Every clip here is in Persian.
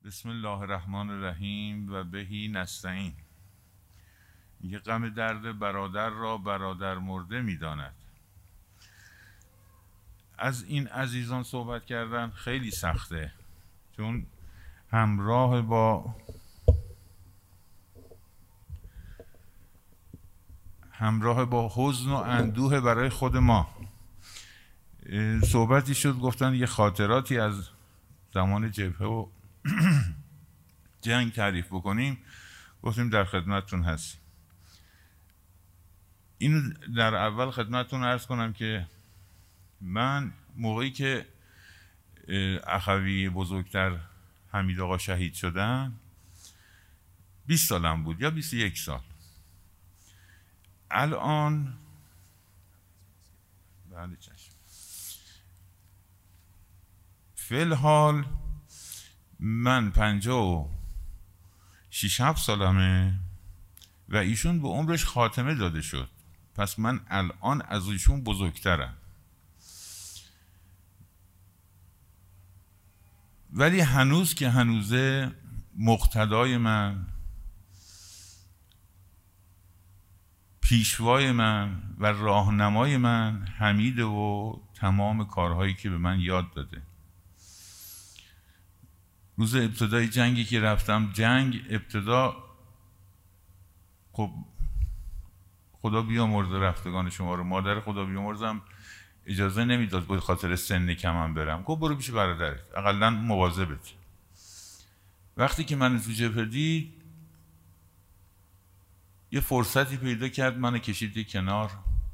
بسم الله الرحمن الرحیم و بهی نستعین. یه غم درد برادر را برادر مرده میداند. از این عزیزان صحبت کردن خیلی سخته، چون همراه با حزن و اندوه برای خود ما. صحبتی شد، گفتن یه خاطراتی از زمان جبهه و جنگ تعریف بکنیم. گفتیم در خدمتتون هستیم. اینو در اول خدمتتون عرض کنم که من موقعی که اخوی بزرگتر حمید آقا شهید شدن 20 سالم بود یا 21 سال. الان بله چشم. فی الحال من 56 سالمه و ایشون به عمرش خاتمه داده شد، پس من الان از ایشون بزرگترم. ولی هنوز که هنوزه مقتدای من، پیشوای من و راهنمای من حمیده و تمام کارهایی که به من یاد داده. روز ابتدای جنگی که رفتم ابتدا خب خدا بیامرز رفتگان شما رو، مادر خدا بیامرزم اجازه نمیداد به خاطر سن کمم برم. گفت برو پیش برادرت، اقلا مواظبت. وقتی که من تو جبهه دید یه فرصتی پیدا کرد، منو کشید کنار،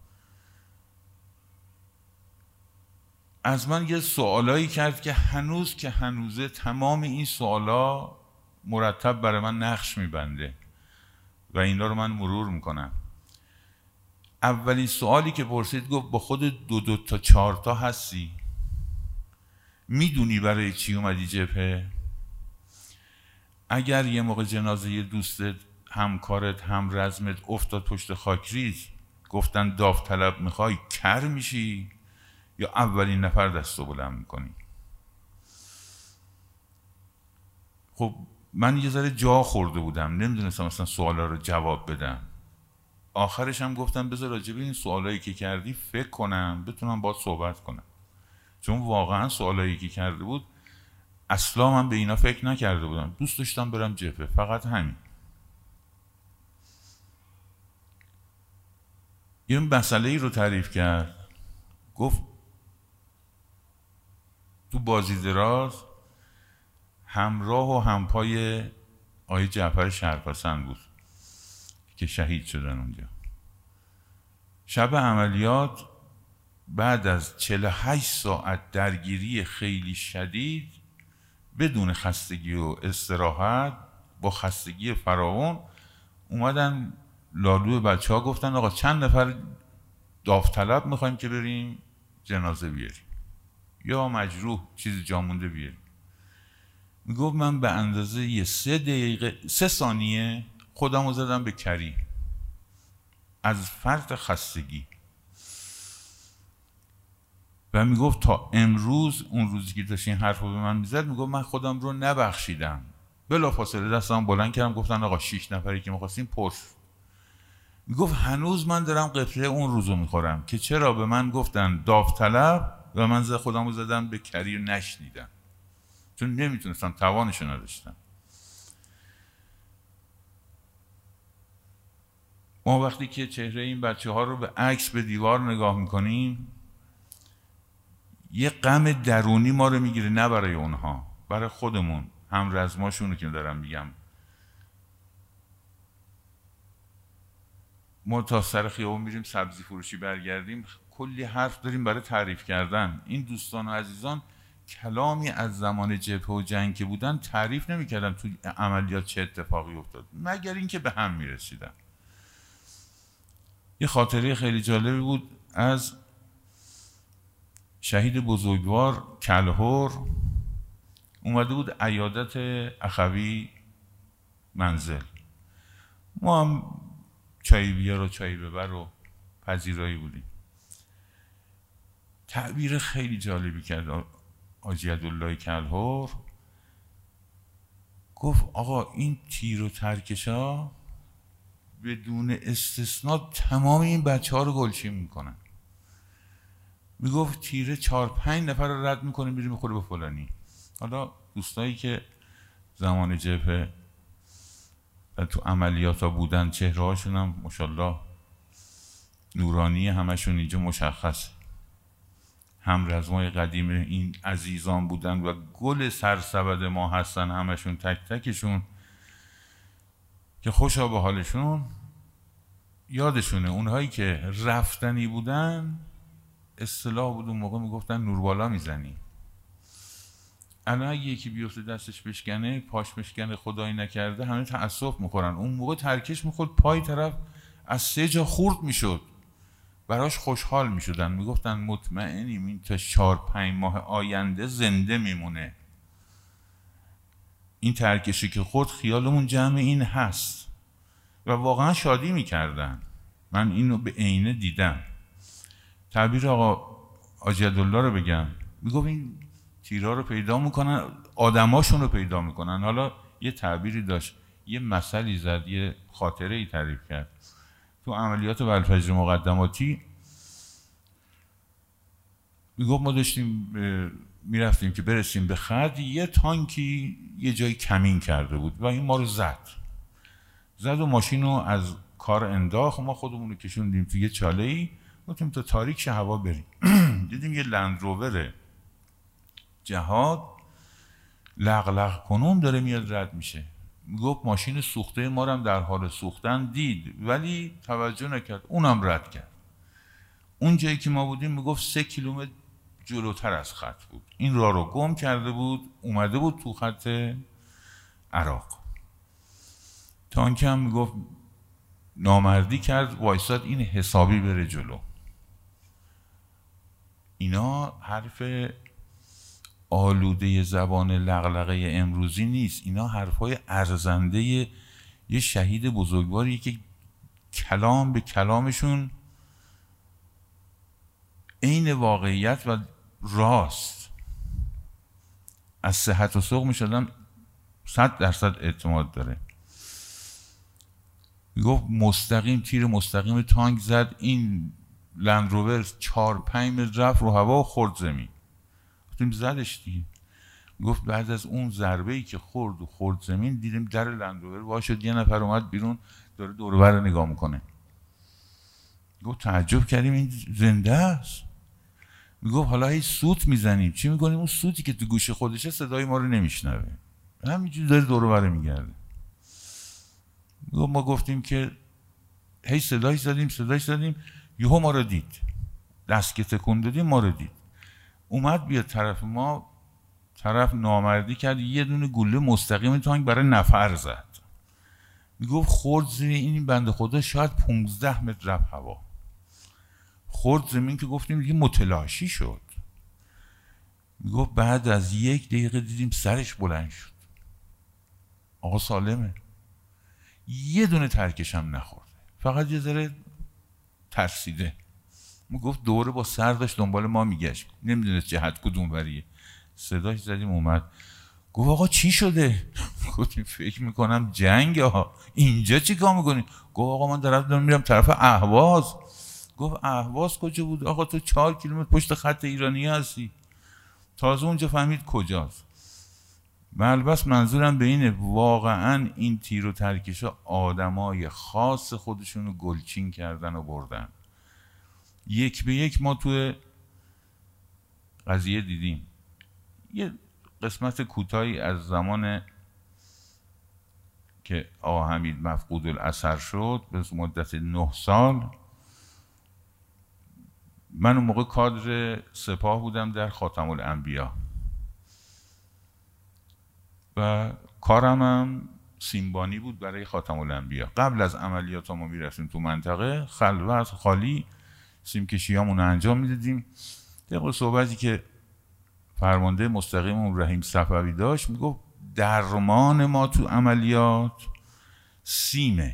از من یه سوالایی کرد که هنوزه تمام این سوالا مرتب برای من نقش میبنده و اینا رو من مرور میکنم. اولین سوالی که پرسید، گفت با خود 2 تا 4 تا هستی؟ میدونی برای چی اومدی جبهه؟ اگر یه موقع جنازه یه دوستت، همکارت، هم رزمت افتاد پشت خاکریز، گفتن داوطلب میخوای، کر میشی یا اولین نفر دستو بلند میکنی؟ خب من یه ذره جا خورده بودم، نمیدونستم مثلا سوالا رو جواب بدم. آخرش هم گفتم بذار راجع به این سوالایی که کردی فکر کنم، بتونم باهات صحبت کنم، چون واقعا سوالایی که کرده بود اصلا من به اینا فکر نکرده بودم. دوست داشتم برم جبهه، فقط همین. یه مسئله ای رو تعریف کرد، گفت تو بازی دراز همراه و همپای آقای جعفر شرف‌حسن بود که شهید شدن اونجا. شب عملیات بعد از 48 ساعت درگیری خیلی شدید، بدون خستگی و استراحت، با خستگی فراوان، اومدن لالو بچه ها گفتن آقا چند نفر داوطلب میخوایم که بریم جنازه بیاریم یا مجروح چیزی جا مونده بیاریم. میگفت من به اندازه 3 ثانیه خودم رو زدم به کری از فرط خستگی. و میگفت تا امروز، اون روزی که داشت این حرف رو به من میزد، میگفت من خودم رو نبخشیدم. بلافاصله دستم بلند کردم، گفتن آقا 6 نفری که میخواستیم پرس. میگفت هنوز من دارم قفله اون روزو میخورم که چرا به من گفتن داوطلب و من خودم رو زدم به کری و نشنیدم، چون نمیتونستم، توانشو نداشتم. ما وقتی که چهره این بچه ها رو به عکس به دیوار نگاه میکنیم، یه غم درونی ما رو میگیره، نه برای اونها، برای خودمون، هم رزماشونو که دارم میگم. ما تا سر خیابون میریم سبزی فروشی برگردیم، کلی حرف داریم برای تعریف کردن. این دوستان و عزیزان کلامی از زمان جبهه و جنگ که بودن تعریف نمیکردن تو عملیات چه اتفاقی افتاد، مگر اینکه به هم میرسیدن. یه خاطره خیلی جالبی بود از شهید بزرگوار کلهر. اومده بود عیادت اخوی منزل، ما هم چای بیار و چای ببر و پذیرایی بودیم. تعبیر خیلی جالبی کرد حاجی عبدالله کلهر. گفت آقا این تیر و ترکشا بدون استثناء تمام این بچه ها رو گلچین میکنن. میگفت تیره 4-5 نفر رو رد میکنه میره میخوره به فلانی. حالا دوستایی که زمان جبهه تو عملیات ها بودن چهره هاشون هم ماشاءالله نورانی، همشون اینجا مشخص، هم رزمای قدیم این عزیزان بودن و گل سرسبد ما هستن همشون، تک تکشون که خوشا به حالشون. یادشونه اونهایی که رفتنی بودن اصطلاح بود اون موقع میگفتن نوربالا میزنی. الان اگه یکی بیفته دستش بشکنه، پاش بشکنه، خدایی نکرده همه تأسف میخورن. اون موقع ترکش میخورد پای طرف از 3 جا خورد میشد، براش خوشحال میشدن، میگفتن مطمئنیم این تا 4-5 ماه آینده زنده میمونه. این ترکشی که خورد خیالمون جمع این هست و واقعا شادی میکردن. من اینو به عینه دیدم. تعبیر آقا عجدالله رو بگم، میگفت این تیرها رو پیدا میکنن، آدماشون رو پیدا میکنن. حالا یه تعبیری داشت، یه مثلی زد، یه خاطره ای تعریف کرد. تو عملیات بلفجر مقدماتی میگفت ما داشتیم میرفتیم که برسیم به خط، یه تانکی یه جای کمین کرده بود و این ما رو زد و ماشین رو از کار انداخت. ما خودمون رو کشوندیم تو یه چاله ای، گفتیم تا تاریک شه هوا بریم. دیدیم یه لندروور جهاد لغلغ کنون داره میاد رد میشه. میگفت ماشین سوخته ما رو هم در حال سوختن دید ولی توجه نکرد، اونم رد کرد. اون جایی که ما بودیم میگفت 3 کیلومتر جلوتر از خط بود. این راه رو گم کرده بود، اومده بود تو خط عراق. تانک هم میگفت نامردی کرد، وایساد این حسابی بره جلو. اینا حرف آلوده زبان لغلقه امروزی نیست، اینا حرفای ارزنده یه شهید بزرگواریه که کلام به کلامشون عین واقعیت و راست. از صحت و سقم شدن 100% اعتماد داره. میگفت مستقیم تیر مستقیم تانک زد، این لندروور 4-5 متر رفت رو هوا و خورد زمین. گفتیم زدش دیگه. گفت بعد از اون ضربه ای که خورد زمین دیدیم در لندروور وا شد، یه نفر اومد بیرون داره دور و بر نگاه میکنه. گفت تعجب کردیم این زنده است. میگفت حالا هی سوت میزنیم، چی میکنیم؟ اون سوتی که تو گوش خودشه صدای ما رو نمیشنوه، همینجوری داره دور و بر میگرده. ما گفتیم که هی صدای زدیم، یهو ما رو دید، دست که تکون دادیم ما رو دید، اومد بیاد طرف ما، طرف نامردی کرد، یه دونه گوله مستقیم تانک برای نفر زد. میگفت خورد زیر این بنده خدا شاید 15 متر رفت هوا، خورد زمین که گفتیم دیگه متلاشی شد. میگفت بعد از 1 دقیقه دیدیم سرش بلند شد، آقا سالمه، یه دونه ترکش هم نخورده، فقط یه ذره ترسیده. میگفت دوره با سر داشت دنبال ما میگشت، نمیدونست جهت کدوم وریه. صداش زدیم اومد، گفت آقا چی شده؟ گفتیم فکر میکنم جنگ. ها اینجا چی کار میکنی؟ گفت آقا من دارم میرم طرف اهواز. گفت اهواز کجا بود؟ آقا تو 4 کیلومتر پشت خط ایرانی هستی. تازه اونجا فهمید کجاست. البته منظورم به اینه واقعا این تیر و ترکشا آدمای خاص خودشون رو گلچین کردن و بردن. 1 به 1 ما توی قضیه دیدیم. یه قسمت کوتاهی از زمان که آقا حمید مفقود الاثر شد به مدت 9 سال، من اون موقع کادر سپاه بودم در خاتم الانبیا و کارم هم سیمبانی بود برای خاتم الانبیا. قبل از عملیات ما میرفتیم تو منطقه خلوت خالی سیمکشیامون رو انجام میدادیم. طبق صحبتی که فرمانده مستقیم رحیم صفوی داشت، میگفت درمان ما تو عملیات سیمه،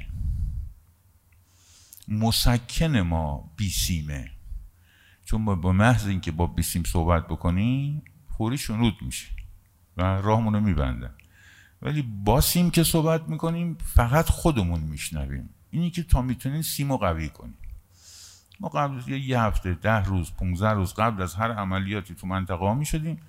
مسکن ما بیسیمه، چون ما با محض اینکه با بیسیم صحبت بکنیم فوری شنود میشه و راهمون رو میبندن. ولی با سیم که صحبت میکنیم فقط خودمون میشنویم. اینی که تا میتونین سیمو قوی کنیم. ما قبل از یه هفته 10 روز 15 روز قبل از هر عملیاتی تو منطقه ها میشدیم،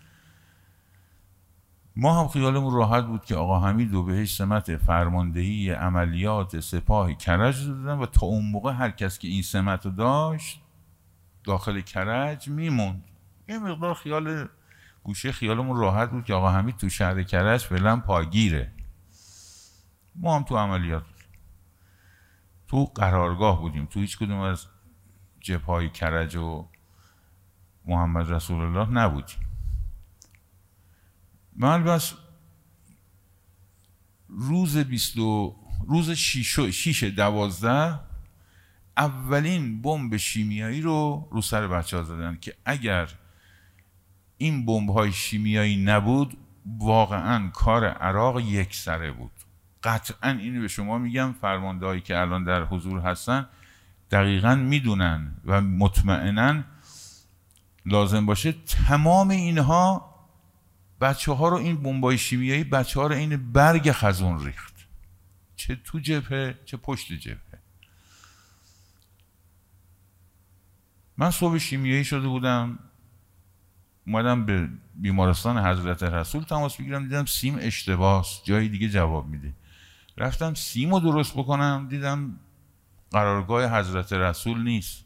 ما هم خیالمون راحت بود که آقا حمید رو بهش سمت فرماندهی عملیات سپاه کرج دادن و تا اون موقع هر کس که این سمت رو داشت داخل کرج میموند. یه مقدار خیال گوشه خیالمون راحت بود که آقا حمید تو شهر کرج فعلا پاگیره. ما هم تو عملیات تو قرارگاه بودیم، تو هیچ کدوم از جبهه‌های کرج و محمد رسول الله نبودیم. من بس روز 6/12 اولین بمب شیمیایی رو سر بچه‌ها زدن که اگر این بمب‌های شیمیایی نبود واقعا کار عراق یک سره بود. قطعا اینو به شما میگم، فرماندهایی که الان در حضور هستن دقیقاً میدونن و مطمئناً لازم باشه تمام اینها بچه ها رو، این بمبای شیمیایی بچه ها رو این برگ خزون ریخت، چه تو جبهه چه پشت جبهه. من صبح شیمیایی شده بودم، اومدم به بیمارستان حضرت رسول تماس بگیرم، دیدم سیم اشتباهه، جای دیگه جواب میده. رفتم سیم رو درست بکنم، دیدم قرارگاه حضرت رسول نیست،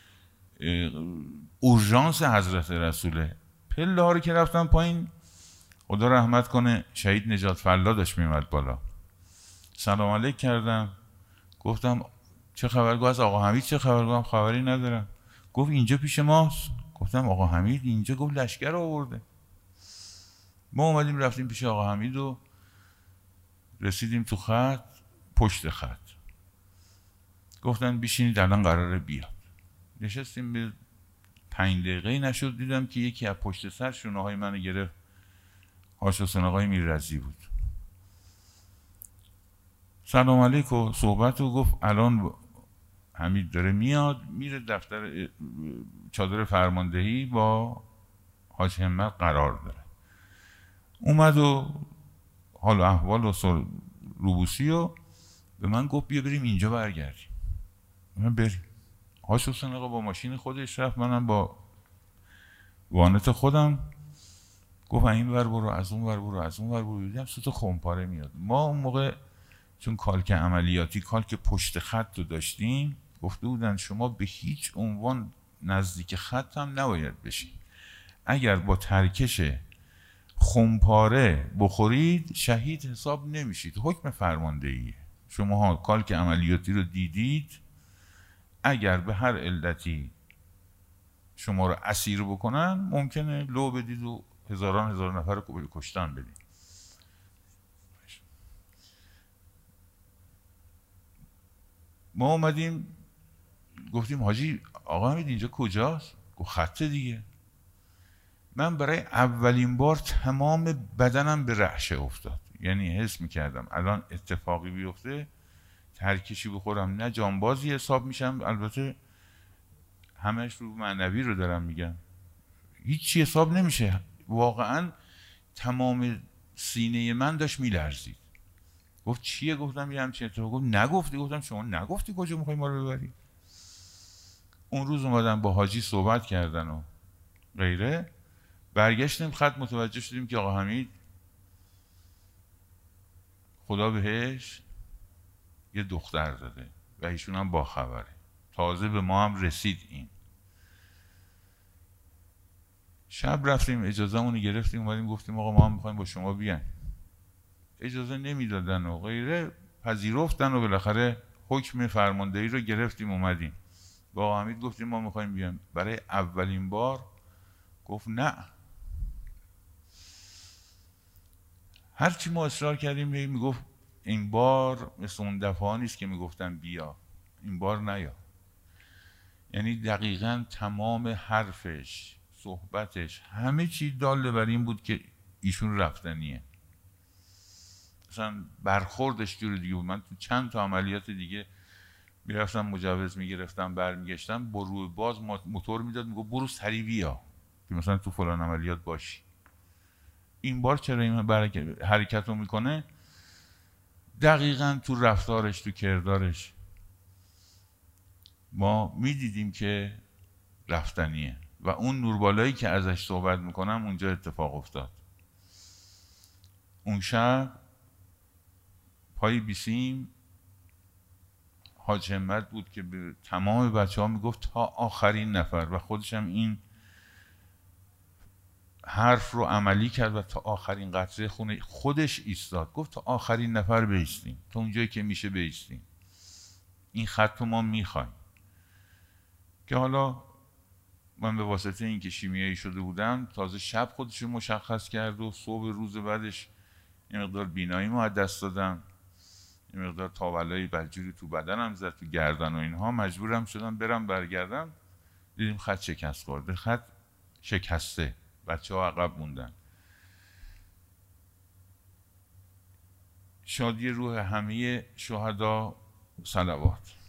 اورژانس حضرت رسوله. پله ها رو که رفتم پایین، خدا رحمت کنه شهید نجات فلا داشت میمد بالا، سلام علیک کردم، گفتم چه خبر؟ گفت از آقا حمید چه خبر؟ گفتم خبری ندارم. گفت اینجا پیش ماست. گفتم آقا حمید اینجا؟ گفت لشکر آورده. ما اومدیم رفتیم پیش آقا حمید و رسیدیم تو خط، پشت خط. گفتن بشینید الان قراره بیاد. نشستیم، به 5 دقیقه نشد دیدم که یکی از پشت سر شونه های منو گرفت، هاش حسین آقای میررزی بود. سلام علیک و صحبت و گفت الان حمید داره میاد، میره دفتر چادر فرماندهی با حاج همت قرار داره. اومد و حال و احوال و روبوسی و به من گفت بیا بریم اینجا برگردیم. من بریم. هاش حسین آقا با ماشین خودش رفت، منم با وانت خودم. گفت این ور برو، از اون ور برو، از اون ور برو. دیدم صوت خمپاره میاد. ما اون موقع چون کالک عملیاتی، کالک پشت خط رو داشتیم، گفته بودن شما به هیچ عنوان نزدیک خط هم نباید بشین. اگر با ترکش خمپاره بخورید شهید حساب نمیشید. حکم فرماندهیه. شما کالک عملیاتی رو دیدید، اگر به هر علتی شما رو اسیر بکنن ممکنه لو بدید و هزار نفر رو کشتن بدید. ما اومدیم گفتیم حاجی آقا حمید اینجا کجاست؟ گفت خط دیگه. من برای اولین بار تمام بدنم به رعشه افتاد. یعنی حس میکردم الان اتفاقی بیفته ترکشی بخورم، نه جانبازی حساب میشم. البته همش رو معنوی رو دارم میگم، هیچی حساب نمیشه. واقعا تمام سینه من داشت میلرزید. گفت چیه؟ گفتم یه همچین اتفاق. گفت نگفتی؟ گفتم شما نگفتی کجا میخوای ما رو ببری؟ اون روز اومدن با حاجی صحبت کردن و غیره، برگشتیم خط متوجه شدیم که آقا حمید خدا بهش یه دختر داده و ایشون هم با خبره. تازه به ما هم رسید این. شب رفتیم اجازه‌مون رو گرفتیم، اومدیم گفتیم آقا ما هم میخوایم با شما بیایم. اجازه نمیدادن و غیره، پذیرفتن و بالاخره حکم فرماندهی رو گرفتیم اومدیم. با آقا حمید گفتیم ما میخوایم بیایم. برای اولین بار گفت نه. هرچی ما اصرار کردیم میگفت این بار مثل اون دفعه ها نیست که میگفتن بیا، این بار نیا. یعنی دقیقاً تمام حرفش، صحبتش، همه چی داله بر این بود که ایشون رفتنیه. مثلا برخوردش جور دیگه بود. من تو چند تا عملیات دیگه میرفتم مجوز میگرفتم برمیگشتم، با روی باز موتور میداد میگفت برو سریع بیا که مثلا تو فلان عملیات باشی. این بار چرا این حرکت رو میکنه؟ دقیقا تو رفتارش، تو کردارش ما میدیدیم که رفتنیه و اون نوربالایی که ازش صحبت میکنم اونجا اتفاق افتاد. اون شب پای بیسیم حاج همت بود که به تمام بچه ها میگفت تا آخرین نفر و خودش هم این حرف رو عملی کرد و تا آخرین قطره خونه خودش ایستاد، گفت تا آخرین نفر بیستیم، تا اونجایی که میشه بیستیم، این خط رو ما میخوایم. که حالا من به واسطه اینکه شیمیایی شده بودم تازه شب خودش رو مشخص کرد و صبح روز بعدش این مقدار بیناییمو از دست دادم، این مقدار تاولای بدجوری تو بدنم زد، تو گردن و اینها، مجبورم شدم برم برگردم، دیدیم خط شکست خورده، خط شکسته، بچه ها عقب موندن. شادی روح همه شهدا، صلوات.